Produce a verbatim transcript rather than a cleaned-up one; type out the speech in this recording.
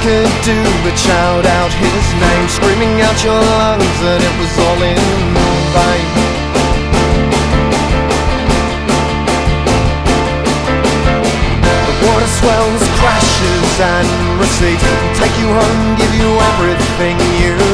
could do but shout out his name, screaming out your lungs that it was all in vain. The water swells, crashes and recedes, take you home, give you everything you